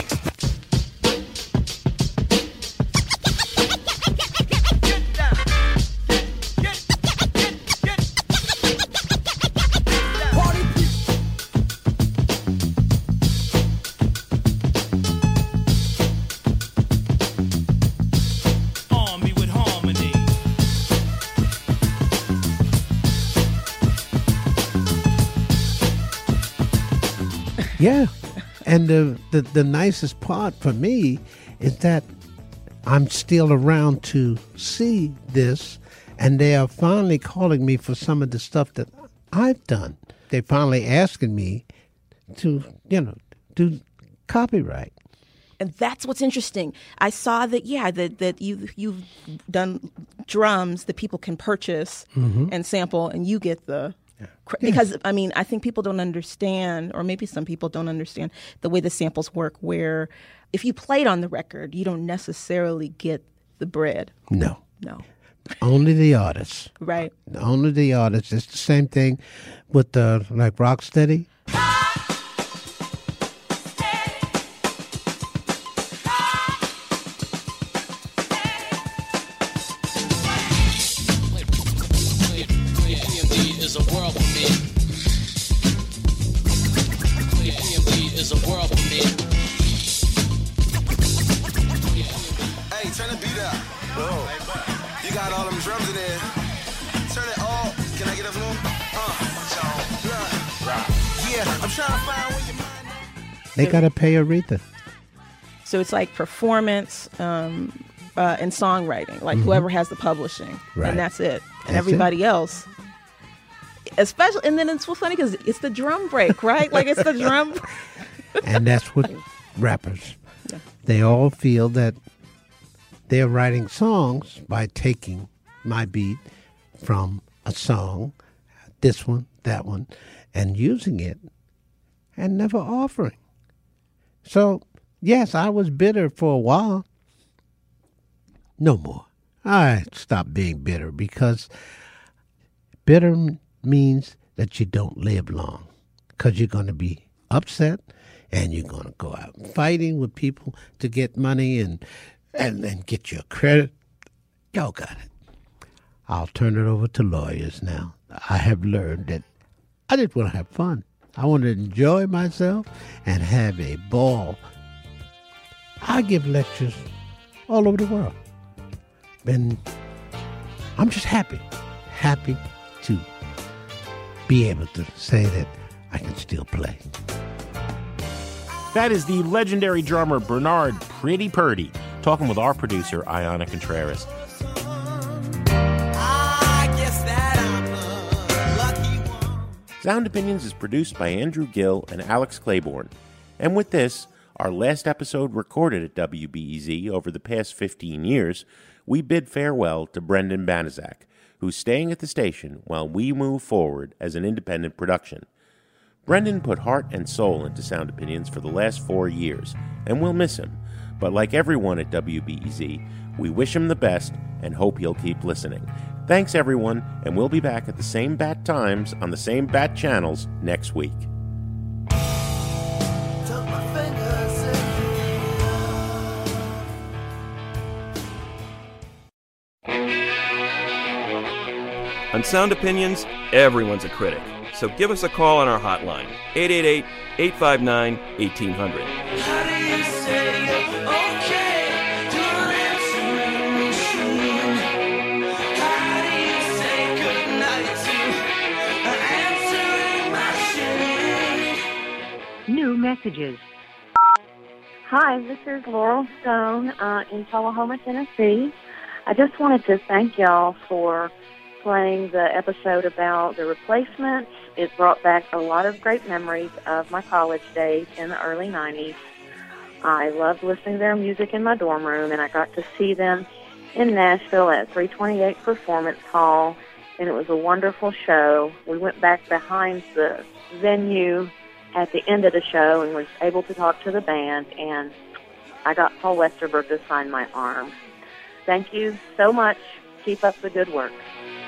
Yeah, and the, the the nicest part for me is that I'm still around to see this, and they are finally calling me for some of the stuff that I've done. They're finally asking me to, you know, do copyright. And that's what's interesting. I saw that, yeah, that that you you've done drums that people can purchase mm-hmm. and sample, and you get the. Yeah. Because, I mean, I think people don't understand, or maybe some people don't understand the way the samples work, where if you played on the record, you don't necessarily get the bread. No. No. Only the artists. Right. Only the artists. It's the same thing with the, like, Rocksteady. They got to pay Aretha. So it's like performance um, uh, and songwriting, like mm-hmm. whoever has the publishing, right. and that's it. And that's everybody it. else, especially, and then it's so funny because it's the drum break, right? Like it's the drum. And that's what rappers, yeah. they all feel that they're writing songs by taking my beat from a song, this one, that one, and using it and never offering. So, yes, I was bitter for a while. No more. I stopped being bitter because bitter means that you don't live long because you're going to be upset and you're going to go out fighting with people to get money and, and, and get your credit. Y'all got it. I'll turn it over to lawyers now. I have learned that I just want to have fun. I want to enjoy myself and have a ball. I give lectures all over the world. And I'm just happy, happy to be able to say that I can still play. That is the legendary drummer Bernard Pretty Purdy talking with our producer, Ayana Contreras. Sound Opinions is produced by Andrew Gill and Alex Claiborne. And with this, our last episode recorded at W B E Z over the past fifteen years, we bid farewell to Brendan Banaszak, who's staying at the station while we move forward as an independent production. Brendan put heart and soul into Sound Opinions for the last four years, and we'll miss him. But like everyone at W B E Z, we wish him the best and hope he'll keep listening. Thanks, everyone, and we'll be back at the same bat times on the same bat channels next week. On Sound Opinions, everyone's a critic. So give us a call on our hotline, eight eight eight, eight five nine, one eight zero zero. How do you say you're okay to an answering machine? How do you say goodnight to an answering machine? New messages. Hi, this is Laurel Stone uh, in Tullahoma, Tennessee. I just wanted to thank y'all for playing the episode about the Replacements. It brought back a lot of great memories of my college days in the early nineties. I loved listening to their music in my dorm room, and I got to see them in Nashville at three twenty-eight Performance Hall, and it was a wonderful show. We went back behind the venue at the end of the show and was able to talk to the band, and I got Paul Westerberg to sign my arm. Thank you so much. Keep up the good work.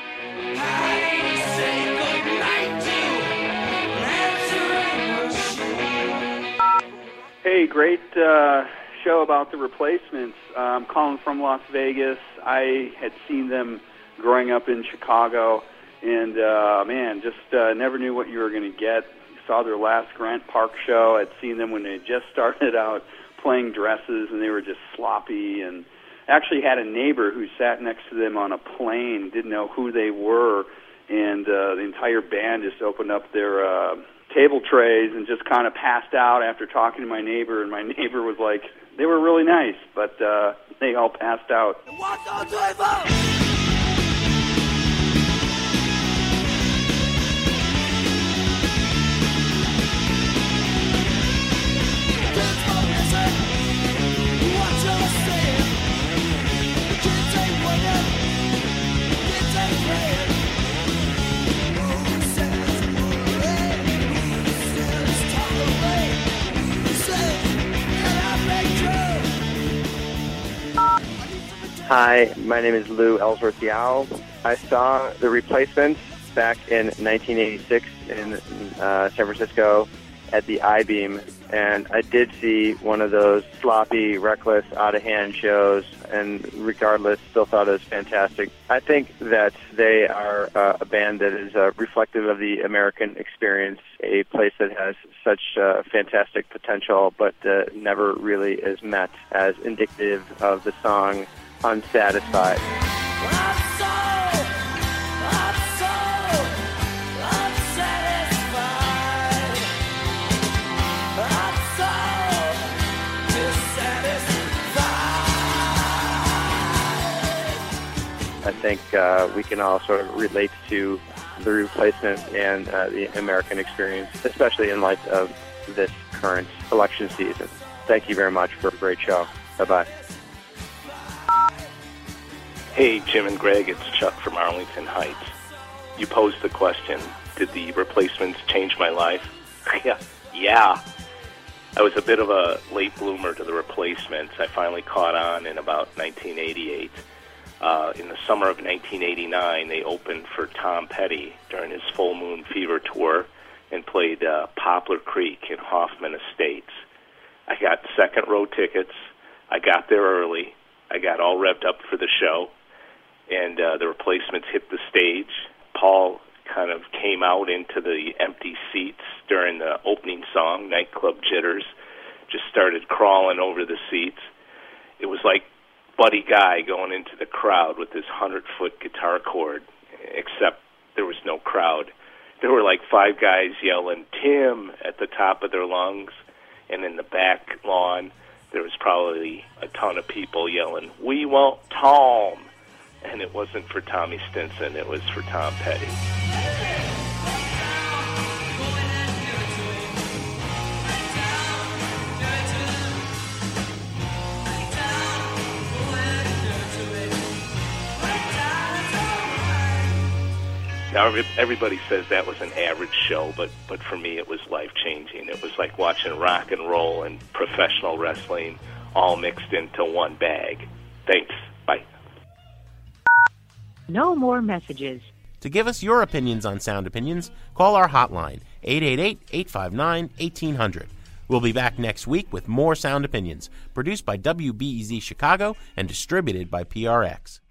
Hey, great uh, show about the Replacements. Uh, I'm calling from Las Vegas. I had seen them growing up in Chicago, and uh, man, just uh, never knew what you were going to get. Saw their last Grant Park show. I'd seen them when they just started out playing Dresses, and they were just sloppy. And actually had a neighbor who sat next to them on a plane, didn't know who they were, and uh, the entire band just opened up their uh, table trays and just kind of passed out after talking to my neighbor, and my neighbor was like, they were really nice, but uh, they all passed out. Hi, my name is Lou Ellsworth Yao. I saw The Replacements back in nineteen eighty-six in uh, San Francisco at the I-Beam, and I did see one of those sloppy, reckless, out-of-hand shows, and regardless, still thought it was fantastic. I think that they are uh, a band that is uh, reflective of the American experience, a place that has such uh, fantastic potential, but uh, never really is met, as indicative of the song Unsatisfied. I think uh, we can all sort of relate to The Replacement and uh, the American experience, especially in light of this current election season. Thank you very much for a great show. Bye-bye. Hey, Jim and Greg, it's Chuck from Arlington Heights. You posed the question, did the Replacements change my life? yeah, yeah. I was a bit of a late bloomer to the Replacements. I finally caught on in about nineteen eighty-eight. Uh, in the summer of nineteen eighty-nine, they opened for Tom Petty during his Full Moon Fever tour and played uh, Poplar Creek in Hoffman Estates. I got second row tickets. I got there early. I got all revved up for the show. And uh, the Replacements hit the stage. Paul kind of came out into the empty seats during the opening song, Nightclub Jitters, just started crawling over the seats. It was like Buddy Guy going into the crowd with his hundred-foot guitar chord, except there was no crowd. There were like five guys yelling, "Tim," at the top of their lungs, and in the back lawn, there was probably a ton of people yelling, "We want Tom." And it wasn't for Tommy Stinson, it was for Tom Petty. Now, everybody says that was an average show, but, but for me it was life-changing. It was like watching rock and roll and professional wrestling all mixed into one bag. Thanks. Bye. No more messages. To give us your opinions on Sound Opinions, call our hotline, eight eight eight, eight five nine, one eight zero zero. We'll be back next week with more Sound Opinions, produced by W B E Z Chicago and distributed by P R X.